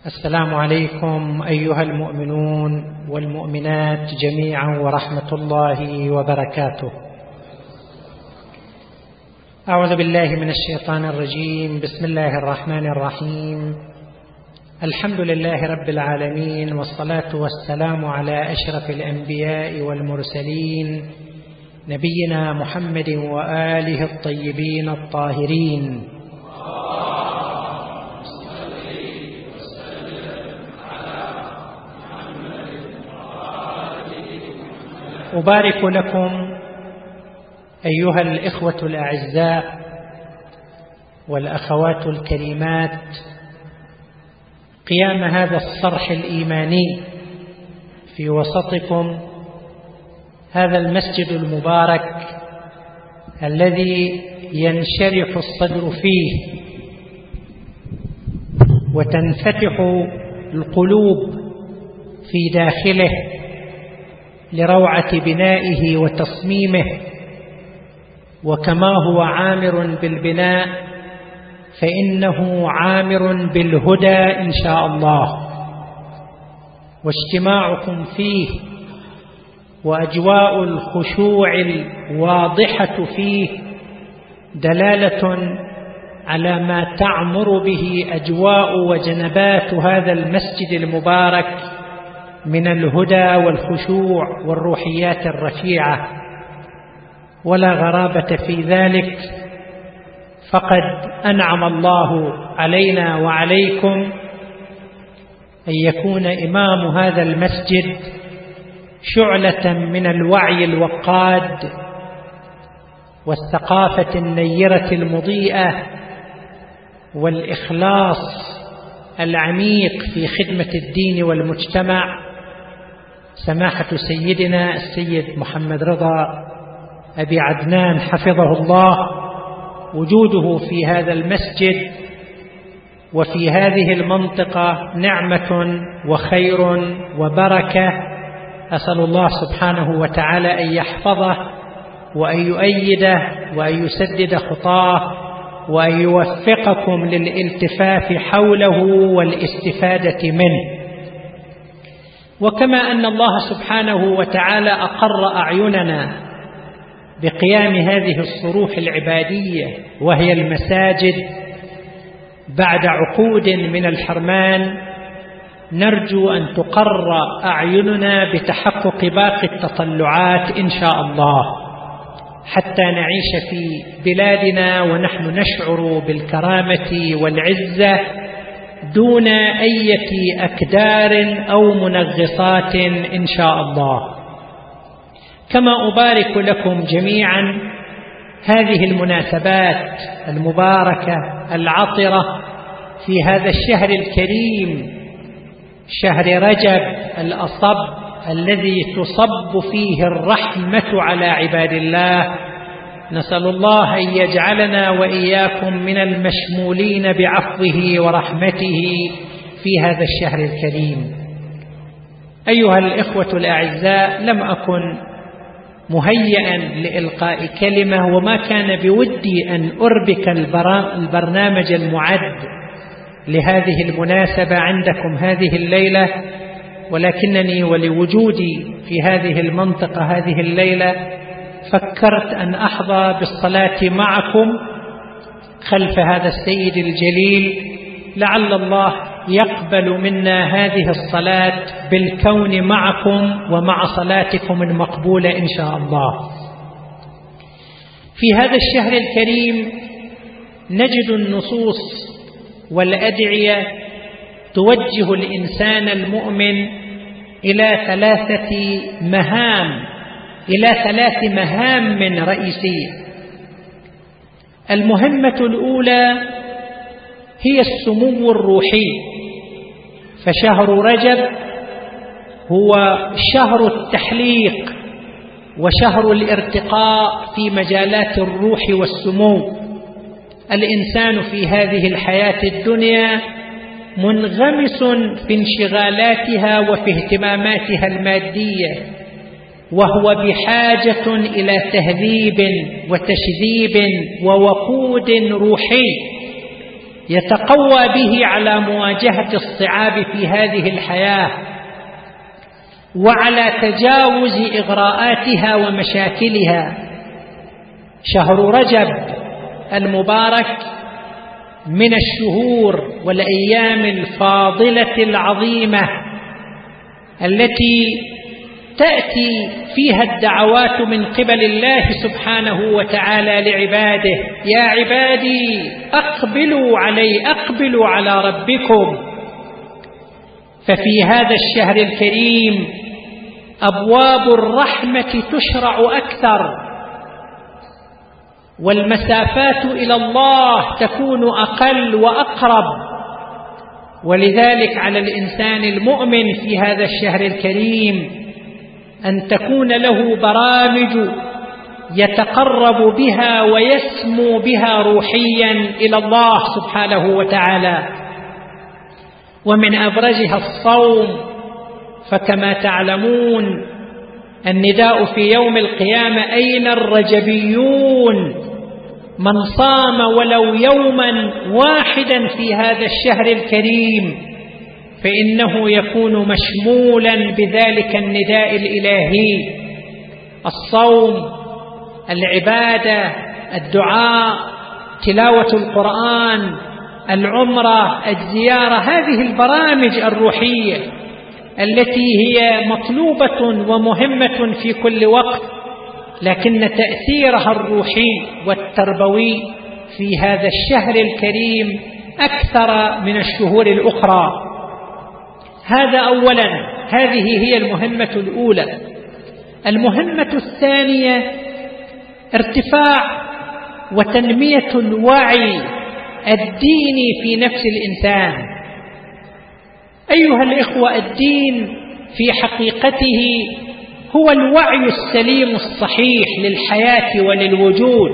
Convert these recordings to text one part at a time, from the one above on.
السلام عليكم أيها المؤمنون والمؤمنات جميعا ورحمة الله وبركاته. أعوذ بالله من الشيطان الرجيم. بسم الله الرحمن الرحيم. الحمد لله رب العالمين، والصلاة والسلام على أشرف الأنبياء والمرسلين نبينا محمد وآله الطيبين الطاهرين. أبارك لكم أيها الإخوة الأعزاء والأخوات الكريمات قيام هذا الصرح الإيماني في وسطكم، هذا المسجد المبارك الذي ينشرح الصدر فيه وتنفتح القلوب في داخله لروعة بنائه وتصميمه، وكما هو عامر بالبناء فإنه عامر بالهدى إن شاء الله. واجتماعكم فيه وأجواء الخشوع الواضحة فيه دلالة على ما تعمر به أجواء وجنبات هذا المسجد المبارك من الهدى والخشوع والروحيات الرفيعة، ولا غرابة في ذلك، فقد أنعم الله علينا وعليكم أن يكون إمام هذا المسجد شعلة من الوعي الوقاد والثقافة النيرة المضيئة والإخلاص العميق في خدمة الدين والمجتمع، سماحة سيدنا السيد محمد رضا أبي عدنان حفظه الله. وجوده في هذا المسجد وفي هذه المنطقة نعمة وخير وبركة، أسأل الله سبحانه وتعالى أن يحفظه وأن يؤيده وأن يسدد خطاه وأن يوفقكم للالتفاف حوله والاستفادة منه. وكما أن الله سبحانه وتعالى أقر أعيننا بقيام هذه الصروح العبادية وهي المساجد بعد عقود من الحرمان، نرجو أن تقر أعيننا بتحقق باقي التطلعات إن شاء الله، حتى نعيش في بلادنا ونحن نشعر بالكرامة والعزة دون أي أكدار أو منغصات إن شاء الله. كما أبارك لكم جميعا هذه المناسبات المباركة العطرة في هذا الشهر الكريم، شهر رجب الأصب الذي تصب فيه الرحمة على عباد الله. نسأل الله أن يجعلنا وإياكم من المشمولين بعفوه ورحمته في هذا الشهر الكريم. أيها الإخوة الأعزاء، لم أكن مهيئا لإلقاء كلمة، وما كان بودي أن أربك البرنامج المعد لهذه المناسبة عندكم هذه الليلة، ولكنني ولوجودي في هذه المنطقة هذه الليلة فكرت أن أحظى بالصلاة معكم خلف هذا السيد الجليل، لعل الله يقبل منا هذه الصلاة بالكون معكم ومع صلاتكم المقبولة إن شاء الله. في هذا الشهر الكريم نجد النصوص والأدعية توجه الإنسان المؤمن إلى ثلاث مهام رئيسية. المهمة الأولى هي السمو الروحي، فشهر رجب هو شهر التحليق وشهر الارتقاء في مجالات الروح والسمو. الإنسان في هذه الحياة الدنيا منغمس في انشغالاتها وفي اهتماماتها المادية، وهو بحاجة إلى تهذيب وتشذيب ووقود روحي يتقوى به على مواجهة الصعاب في هذه الحياة وعلى تجاوز إغراءاتها ومشاكلها. شهر رجب المبارك من الشهور والأيام الفاضلة العظيمة التي تأتي فيها الدعوات من قبل الله سبحانه وتعالى لعباده: يا عبادي أقبلوا على ربكم. ففي هذا الشهر الكريم أبواب الرحمة تشرع أكثر، والمسافات إلى الله تكون أقل وأقرب، ولذلك على الإنسان المؤمن في هذا الشهر الكريم أن تكون له برامج يتقرب بها ويسمو بها روحيا إلى الله سبحانه وتعالى. ومن أبرزها الصوم، فكما تعلمون النداء في يوم القيامة: أين الرجبيون؟ من صام ولو يوما واحدا في هذا الشهر الكريم فإنه يكون مشمولا بذلك النداء الإلهي. الصوم، العبادة، الدعاء، تلاوة القرآن، العمرة، الزيارة، هذه البرامج الروحية التي هي مطلوبة ومهمة في كل وقت، لكن تأثيرها الروحي والتربوي في هذا الشهر الكريم أكثر من الشهور الأخرى. هذا أولا، هذه هي المهمة الأولى. المهمة الثانية ارتفاع وتنمية الوعي الديني في نفس الإنسان. أيها الإخوة، الدين في حقيقته هو الوعي السليم الصحيح للحياة وللوجود.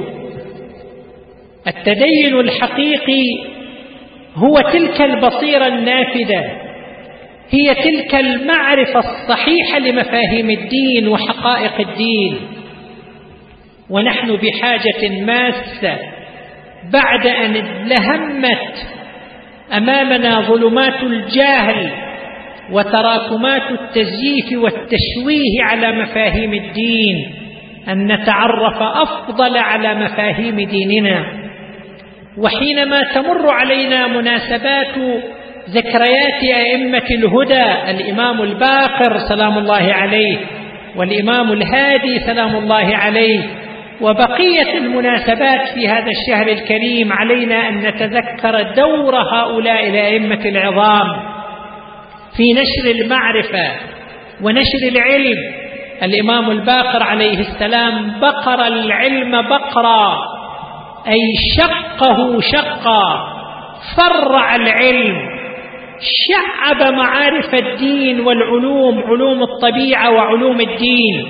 التدين الحقيقي هو تلك البصيرة النافذة، هي تلك المعرفة الصحيحة لمفاهيم الدين وحقائق الدين. ونحن بحاجة ماسة بعد أن لهمت أمامنا ظلمات الجهل وتراكمات التزييف والتشويه على مفاهيم الدين أن نتعرف أفضل على مفاهيم ديننا. وحينما تمر علينا مناسبات ذكريات أئمة الهدى، الإمام الباقر سلام الله عليه والإمام الهادي سلام الله عليه، وبقية المناسبات في هذا الشهر الكريم، علينا أن نتذكر دور هؤلاء الأئمة العظام في نشر المعرفة ونشر العلم. الإمام الباقر عليه السلام بقر العلم بقرا، أي شقه شقا، فرع العلم، شعب معارف الدين والعلوم، علوم الطبيعة وعلوم الدين.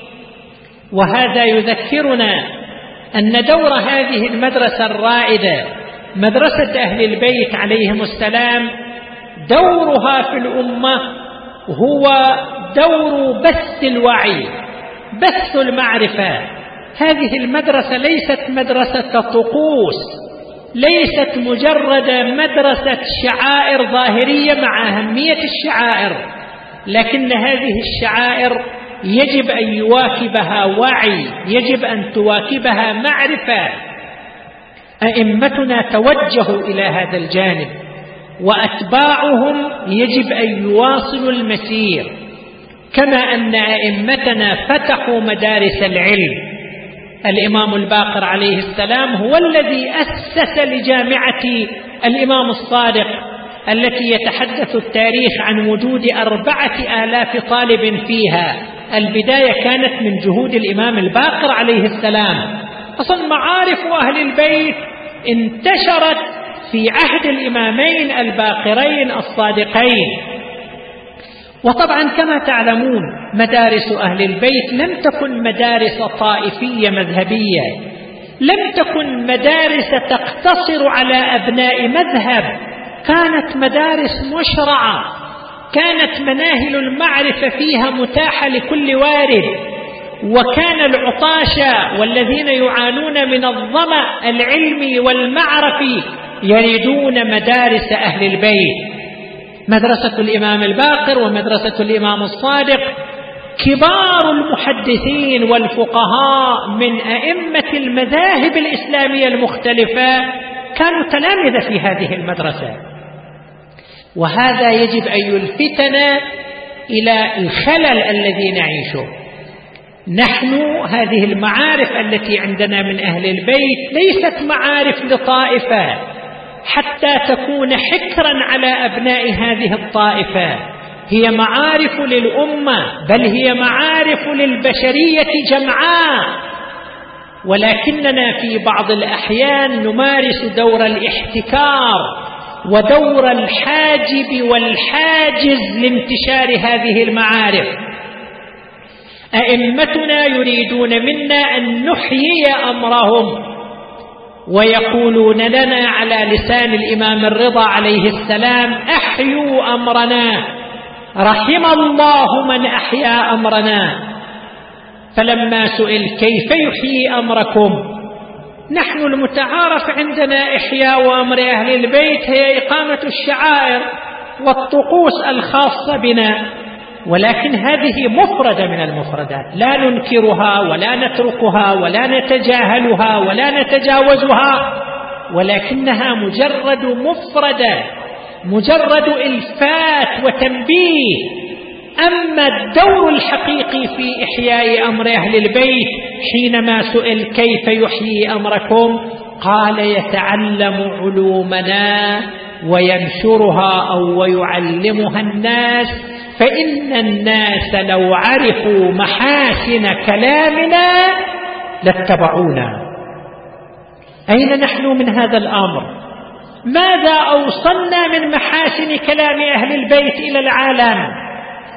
وهذا يذكرنا أن دور هذه المدرسة الرائدة، مدرسة أهل البيت عليهم السلام، دورها في الأمة هو دور بث الوعي، بث المعرفة. هذه المدرسة ليست مدرسة طقوس، ليست مجرد مدرسة شعائر ظاهرية مع أهمية الشعائر، لكن هذه الشعائر يجب أن يواكبها وعي، يجب أن تواكبها معرفة. أئمتنا توجهوا إلى هذا الجانب، وأتباعهم يجب أن يواصلوا المسير، كما أن أئمتنا فتحوا مدارس العلم. الإمام الباقر عليه السلام هو الذي أسس لجامعة الإمام الصادق التي يتحدث التاريخ عن وجود 4000 طالب فيها. البداية كانت من جهود الإمام الباقر عليه السلام. أصلا معارف أهل البيت انتشرت في عهد الإمامين الباقرين الصادقين. وطبعا كما تعلمون مدارس أهل البيت لم تكن مدارس طائفية مذهبية، لم تكن مدارس تقتصر على أبناء مذهب، كانت مدارس مشرعة، كانت مناهل المعرفة فيها متاحة لكل وارد. وكان العطاشة والذين يعانون من الظمأ العلمي والمعرفي يريدون مدارس أهل البيت، مدرسة الإمام الباقر ومدرسة الإمام الصادق. كبار المحدثين والفقهاء من أئمة المذاهب الإسلامية المختلفة كانوا تلامذة في هذه المدرسة، وهذا يجب أن يلفتنا إلى الخلل الذي نعيشه. نحن هذه المعارف التي عندنا من أهل البيت ليست معارف لطائفة حتى تكون حكرا على أبناء هذه الطائفة، هي معارف للأمة، بل هي معارف للبشرية جمعاء. ولكننا في بعض الأحيان نمارس دور الاحتكار ودور الحاجب والحاجز لانتشار هذه المعارف. أئمتنا يريدون منا أن نحيي أمرهم، ويقولون لنا على لسان الإمام الرضا عليه السلام: أحيوا أمرنا، رحم الله من أحيا أمرنا. فلما سئل كيف يحيي أمركم، نحن المتعارف عندنا إحياء أمر أهل البيت هي إقامة الشعائر والطقوس الخاصة بنا، ولكن هذه مفردة من المفردات، لا ننكرها ولا نتركها ولا نتجاهلها ولا نتجاوزها، ولكنها مجرد مفردة، مجرد إلفات وتنبيه. أما الدور الحقيقي في إحياء أمر أهل البيت حينما سئل كيف يحيي أمركم، قال: يتعلم علومنا وينشرها أو ويعلمها الناس، فإن الناس لو عرفوا محاسن كلامنا لاتبعونا. أين نحن من هذا الأمر؟ ماذا أوصلنا من محاسن كلام أهل البيت إلى العالم؟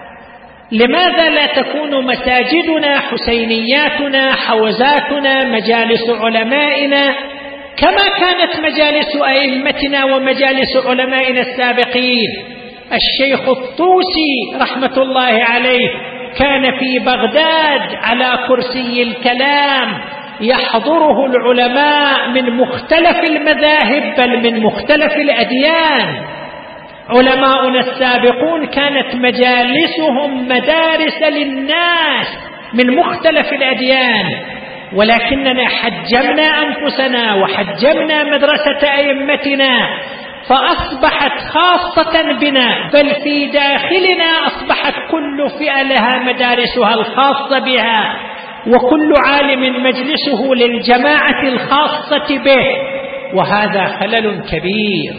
لماذا لا تكون مساجدنا، حسينياتنا، حوزاتنا، مجالس علمائنا كما كانت مجالس أئمتنا ومجالس علمائنا السابقين؟ الشيخ الطوسي رحمة الله عليه كان في بغداد على كرسي الكلام، يحضره العلماء من مختلف المذاهب بل من مختلف الأديان. علماؤنا السابقون كانت مجالسهم مدارس للناس من مختلف الأديان، ولكننا حجمنا أنفسنا وحجمنا مدرسة أئمتنا، فأصبحت خاصة بنا، بل في داخلنا أصبحت كل فئة لها مدارسها الخاصة بها، وكل عالم مجلسه للجماعة الخاصة به، وهذا خلل كبير.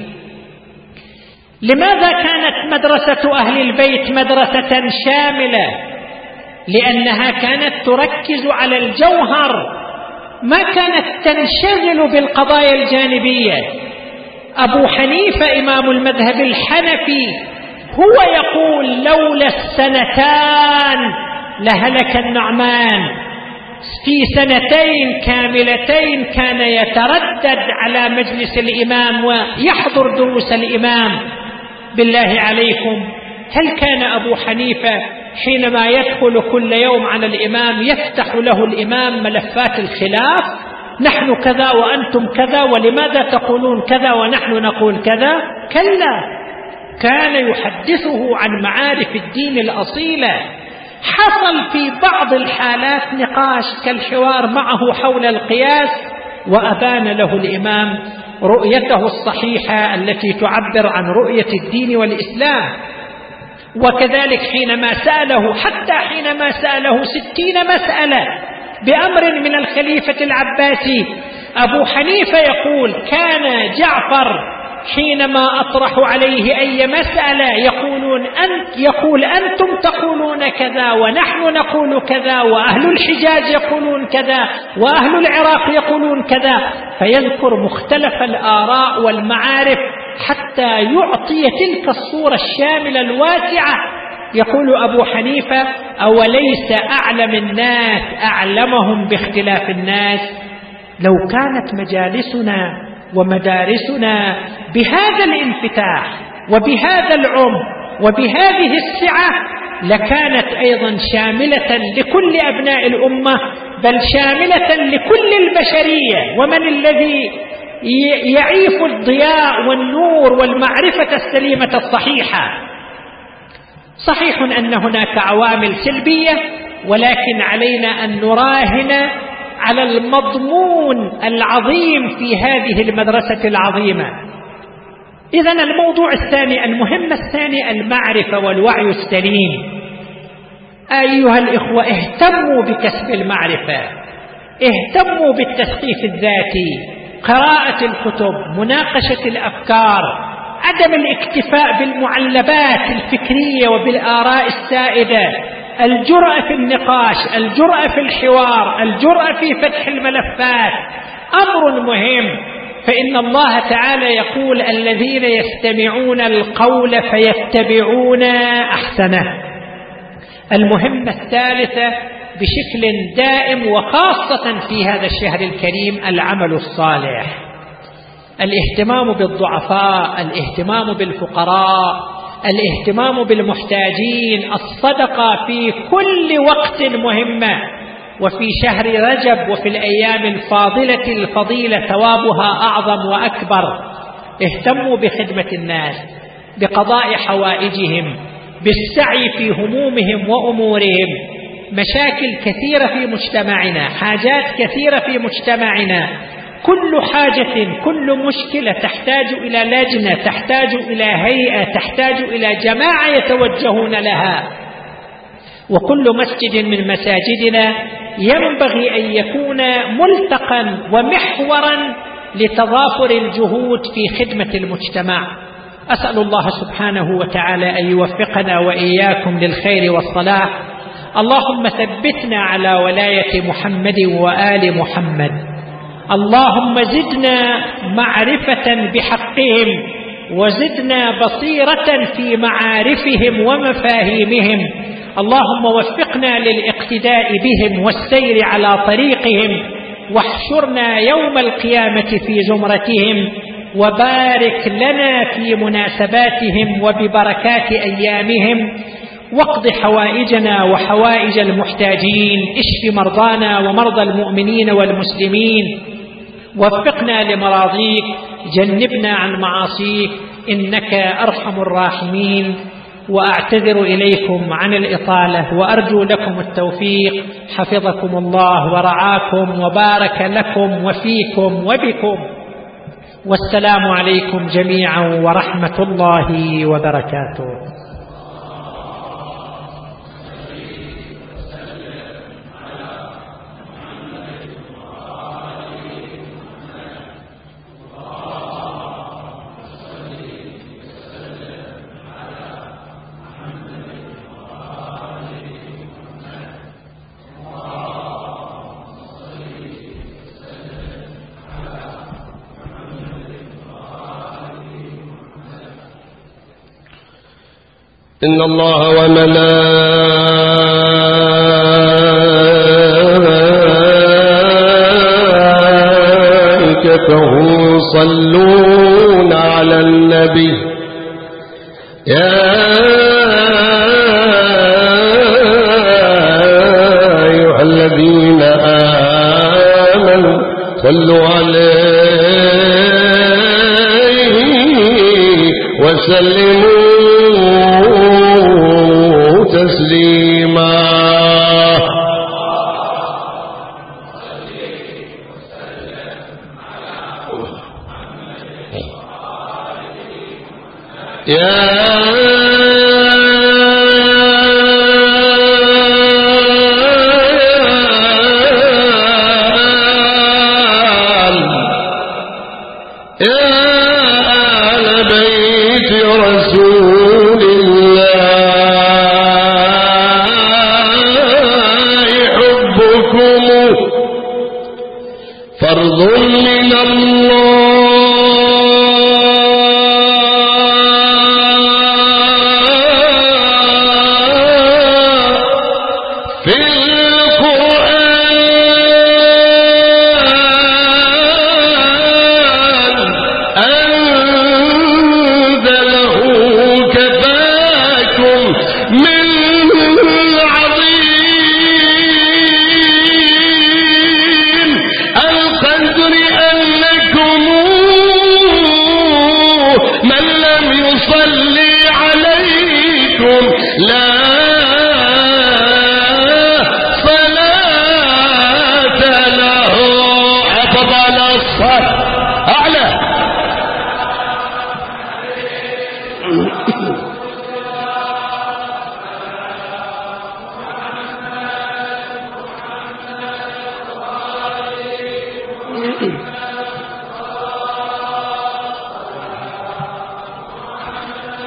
لماذا كانت مدرسة أهل البيت مدرسة شاملة؟ لأنها كانت تركز على الجوهر، ما كانت تنشغل بالقضايا الجانبية. أبو حنيفة إمام المذهب الحنفي هو يقول: لولا السنتان لهلك النعمان. في سنتين كاملتين كان يتردد على مجلس الإمام ويحضر دروس الإمام. بالله عليكم، هل كان أبو حنيفة حينما يدخل كل يوم على الإمام يفتح له الإمام ملفات الخلاف؟ نحن كذا وأنتم كذا، ولماذا تقولون كذا ونحن نقول كذا؟ كلا، كان يحدثه عن معارف الدين الأصيلة. حصل في بعض الحالات نقاش كالحوار معه حول القياس، وأبان له الإمام رؤيته الصحيحة التي تعبر عن رؤية الدين والإسلام. وكذلك حينما سأله، حتى حينما سأله 60 مسألة بأمر من الخليفة العباسي، أبو حنيفة يقول: كان جعفر حينما أطرح عليه أي مسألة يقول أنتم تقولون كذا ونحن نقول كذا، وأهل الحجاز يقولون كذا، وأهل العراق يقولون كذا، فيذكر مختلف الآراء والمعارف حتى يعطي تلك الصورة الشاملة الواسعة. يقول أبو حنيفة: أوليس أعلم الناس أعلمهم باختلاف الناس؟ لو كانت مجالسنا ومدارسنا بهذا الانفتاح وبهذا العمق وبهذه السعة لكانت أيضا شاملة لكل أبناء الأمة، بل شاملة لكل البشرية. ومن الذي يعيف الضياء والنور والمعرفة السليمة الصحيحة. صحيح أن هناك عوامل سلبية، ولكن علينا أن نراهن على المضمون العظيم في هذه المدرسة العظيمة. إذن الموضوع الثاني، المهمة الثانية، المعرفة والوعي السليم. أيها الإخوة، اهتموا بكسب المعرفة، اهتموا بالتثقيف الذاتي، قراءة الكتب، مناقشة الأفكار، عدم الاكتفاء بالمعلبات الفكرية وبالآراء السائدة، الجرأة في النقاش، الجرأة في الحوار، الجرأة في فتح الملفات أمر مهم. فإن الله تعالى يقول: الذين يستمعون القول فيتبعون أحسنه. المهمة الثالثة بشكل دائم وخاصة في هذا الشهر الكريم العمل الصالح، الاهتمام بالضعفاء، الاهتمام بالفقراء، الاهتمام بالمحتاجين، الصدقة في كل وقت مهمة، وفي شهر رجب وفي الأيام الفاضلة الفضيلة ثوابها أعظم وأكبر. اهتموا بخدمة الناس، بقضاء حوائجهم، بالسعي في همومهم وأمورهم. مشاكل كثيرة في مجتمعنا، حاجات كثيرة في مجتمعنا، كل حاجة، كل مشكلة تحتاج إلى لجنة، تحتاج إلى هيئة، تحتاج إلى جماعة يتوجهون لها. وكل مسجد من مساجدنا ينبغي أن يكون ملتقا ومحورا لتضافر الجهود في خدمة المجتمع. أسأل الله سبحانه وتعالى أن يوفقنا وإياكم للخير والصلاح. اللهم ثبتنا على ولاية محمد وآل محمد. اللهم زدنا معرفة بحقهم، وزدنا بصيرة في معارفهم ومفاهيمهم. اللهم وفقنا للاقتداء بهم والسير على طريقهم، واحشرنا يوم القيامة في زمرتهم، وبارك لنا في مناسباتهم وببركات أيامهم، واقض حوائجنا وحوائج المحتاجين، اشف مرضانا ومرضى المؤمنين والمسلمين، وفقنا لمراضيك، جنبنا عن معاصيك، إنك أرحم الراحمين. وأعتذر إليكم عن الإطالة، وأرجو لكم التوفيق. حفظكم الله ورعاكم وبارك لكم وفيكم وبكم، والسلام عليكم جميعا ورحمة الله وبركاته. إن الله وملائكته يصلون على النبي يا أيها الذين آمنوا صلوا عليه وسلموا تسليما.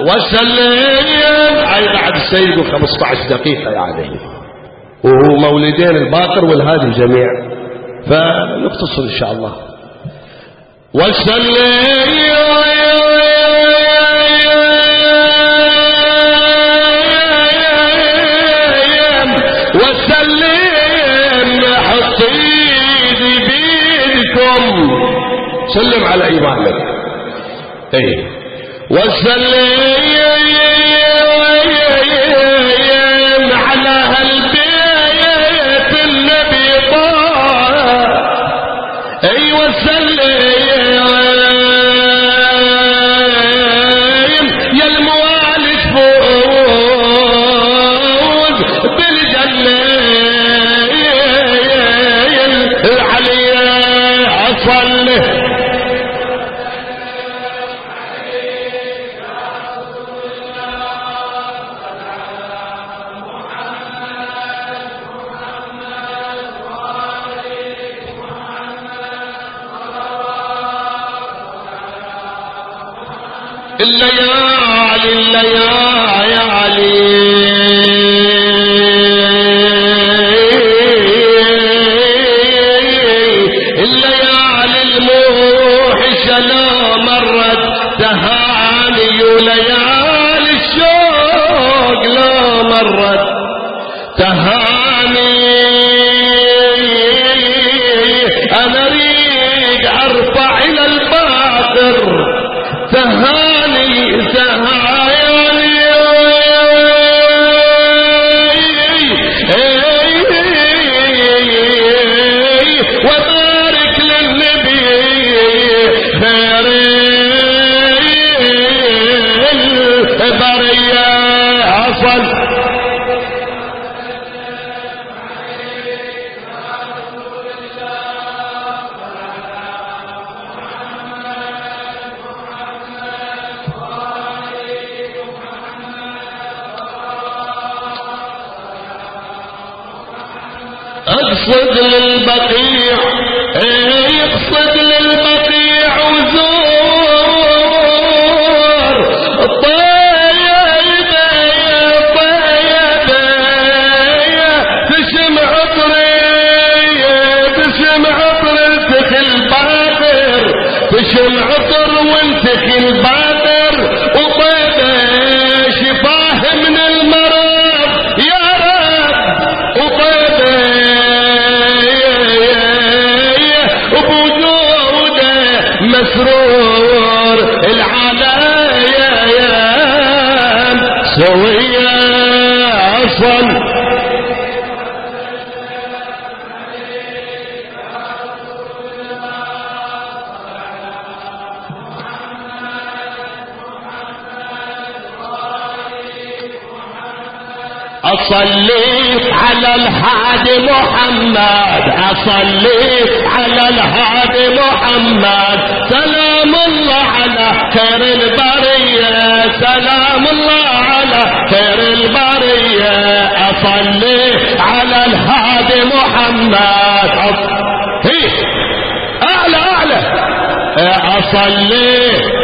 وسلم. هاي بعد السيد 15 دقيقة يعني، ومولدين الباقر والهادي الجميع، فنختصر إن شاء الله. وسلم وسلم حطيدي بيدكم، سلم على إيمانك. ايه وسلم على هالبيت النبي طه. اي وسلم يا الموالد فوز بالجنة العلي أصله. الليالي الليالي الليالي الموحشة لا مرت تهاني، وليالي الشوق لا مرت تهاني. أنا أريد أرفع إلى الباطر تهاني تهاني، وبارك للنبي خير البرية أصل. اقصد للبقيع، اقصد للبقيع وزور طيبة يا طيبة، تشم عطري تشم عطر انتخي الباطر، تشم عطر وانتخي الباطر، وطيبة شفاه من المرض يا رب، وطيبة مسرور العلايا سوية أصل. أصلي على الهادي محمد، أصلي على الهادي محمد، سلام الله على خير البرية، سلام الله على خير البرية. أصلي على الهادي محمد، أعلى أعلى. أصلي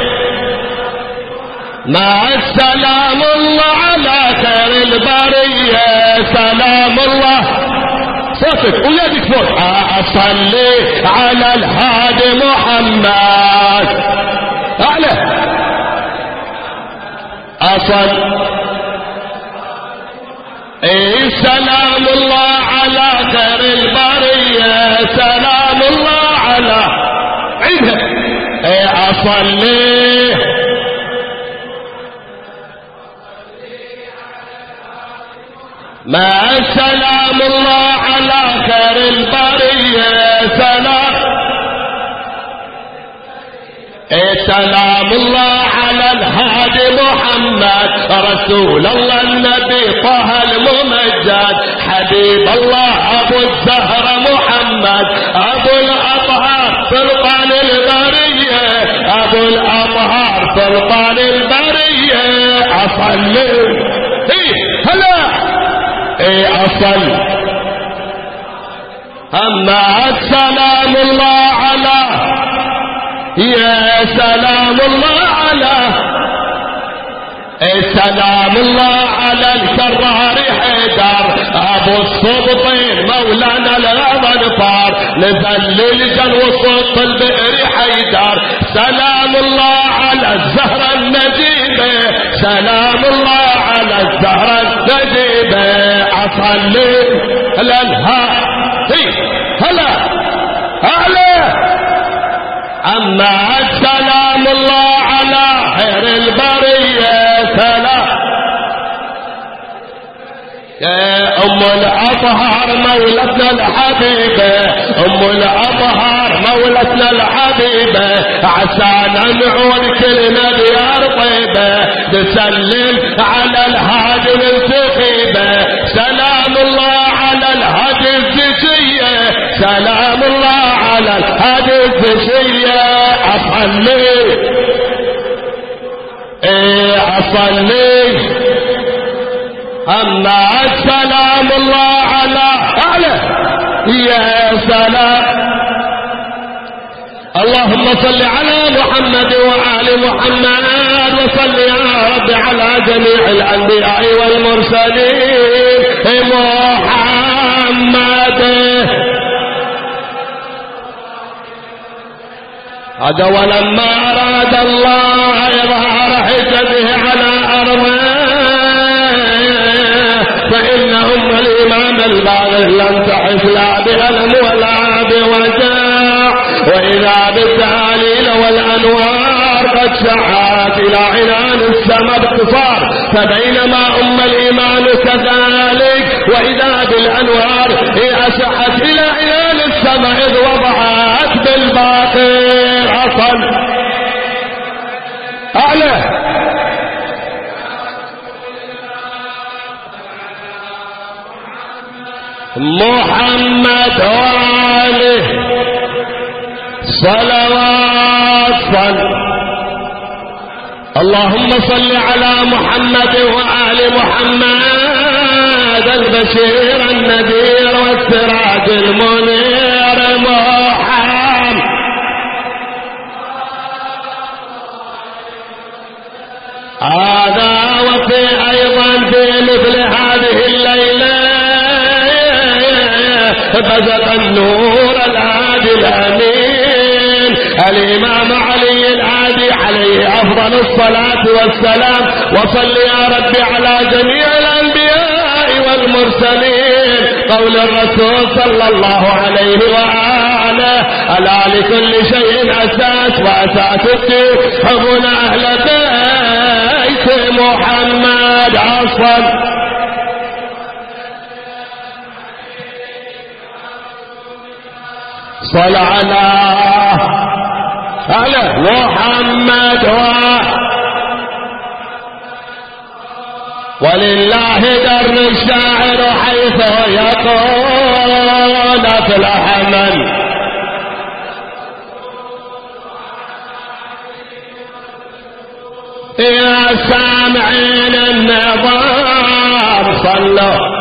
مع السلام الله على خير البرية، سلام الله صوتك ويدك فوق. أصلي على الهادي محمد، أعلى. أصل سلام الله على خير البرية، سلام الله على عيدها. أصلي مع سلام الله على خير البرية، سلام سلام الله على الهادي محمد، رسول الله النبي طه الممجد، حبيب الله أبو الزهرة محمد، أبو الأطهار سلطان البرية، أبو الأطهار سلطان البرية. أصلي هلا أصل أما سلام الله على، يا سلام الله على سلام الله على الكرار حيدر ابو السبطين مولانا الغضنفار نزل للجن وسط البئر حيدر سلام الله على الزهرة النجيبة سلام الله على الزهرة النجيبة اصلي للها هلا اعلى اما سلام الله على خير البرية سلام يا ام الاطهار مولتنا الحبيبة ام الاطهار مولتنا الحبيبة عسى نعود كلنا ديار طيبة نسلم على الهادي السخيبة سلام الله على الهادي الزكية سلام الله على الهادي الزكية اصلي اصلي اما سلام الله على يا سلام اللهم صل على محمد وآل محمد وصل يا رب على جميع الأنبياء والمرسلين محمد هذا ولما أراد الله إظهار حجته على أرضه فإنهم الإمام البالغ لم تحف لا بألم ولا بوجاع وإذا بالتهاليل والأنوار قد شعت إلى عنان السماء باختصار فبينما الإيمان كذلك وإذا بالأنوار أشعت إلى عنان السماء إذ وضعت بالباطل أصل أعلى محمد وآله صلوات اللهم صل على محمد وآل محمد البشير النذير والسراج المنير محمد هذا وفي أيضا في مثل هذه الليلة بزق النور الهادي الأمين الإمام علي الهادي عليه أفضل الصلاة والسلام وصل يا رب على جميع الأنبياء والمرسلين قول الرسول صلى الله عليه وآله ألا لكل شيء أساس وأساس الدين حبنا أهل بيت محمد أصلا صل على محمد ولله در الشاعر حيث يقول افلح من يا سامعين النظام صلوا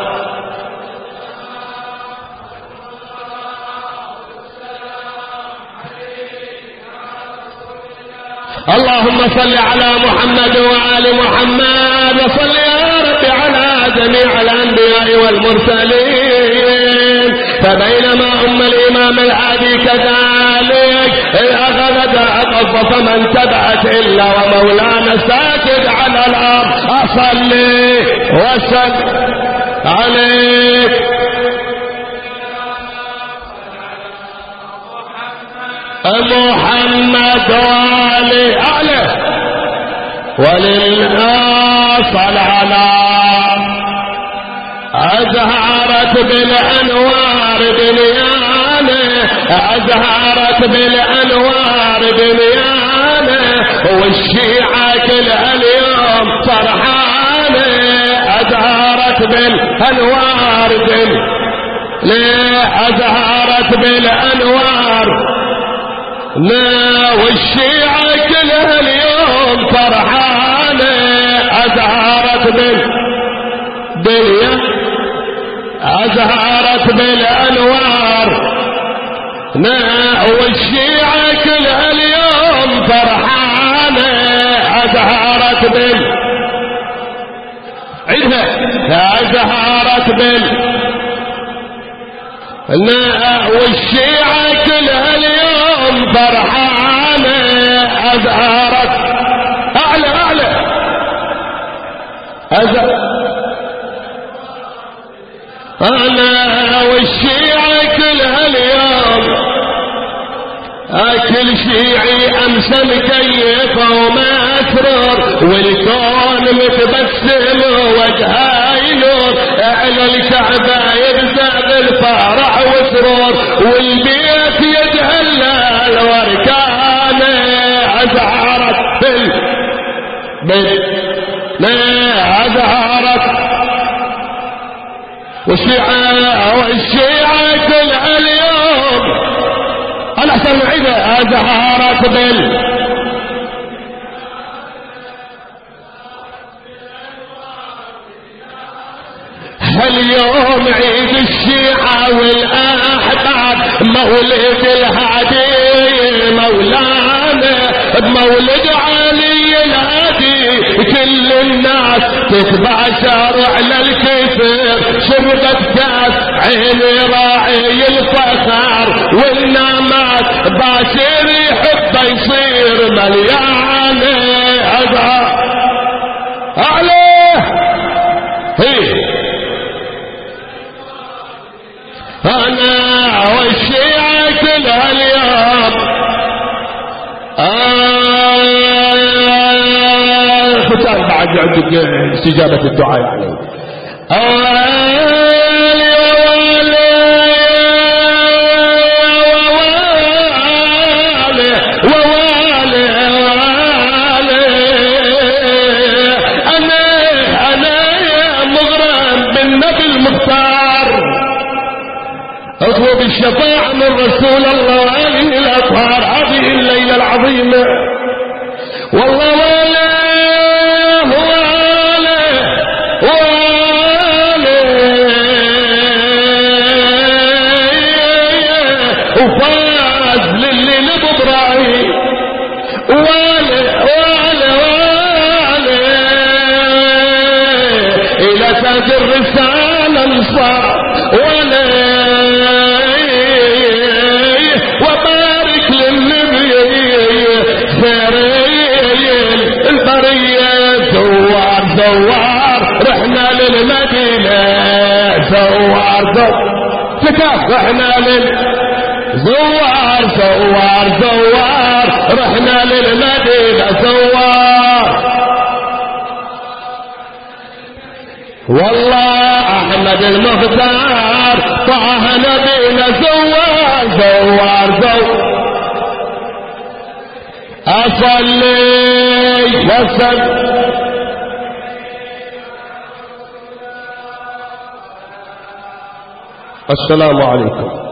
اللهم صل على محمد وآل محمد وصل يا رب على جميع الأنبياء والمرسلين فبينما الإمام الهادي كذلك أخذت أقص فمن تبعت إلا ومولانا ساجد على الأرض أصلي وسلم عليك محمد وآله أعلى ولله صل على أزهرت بالأنوار بنيانه أزهرت بالأنوار بنيانه والشيعة كلها اليوم فرحانة أزهرت بالأنوار ليه أزهرت بالأنوار لا والشيعة كلها اليوم فرحانة أزهرت أزهرت بالأنوار لا والشيعة كلها اليوم فرحانة أزهرت أزهرت والشيعة كلها اليوم فرحانة أزهرت أعلى أنا والشيعة كلها اليوم كل شيعي أمس مكيفة ومسرور والكون متبسم وجهه نور على الكعبة يبزع بالفرح وسرور والبيت يتهلل واركانه أزهرت أزهرت والشيعة كلها اليوم الأحسن عيدة أزهرت اليوم عيد الشيعة والأحباب مولد الهادي مولانا بمولد علي الهادي كل الناس تتباشر على الكثير شربت كاس عيني راعي الفخار والنامات باشر يحب يصير مليان أزهر عليه أنا والشيعة كلها اليوم ختام بعد عندك استجابة الدعاء عليه اطلب الشفاعة من رسول الله وآله الأطهار هذه الليلة العظيمة والله وفاز للي بإبراهيم إلى تاج الرسالة انصار وبارك للنبي خيرين البرية زوار رحنا للمدينة زوار رحنا زوار رحنا للمدينة زوار والله أحمد المختار طه نبينا زوار أصلي وسلم السلام عليكم.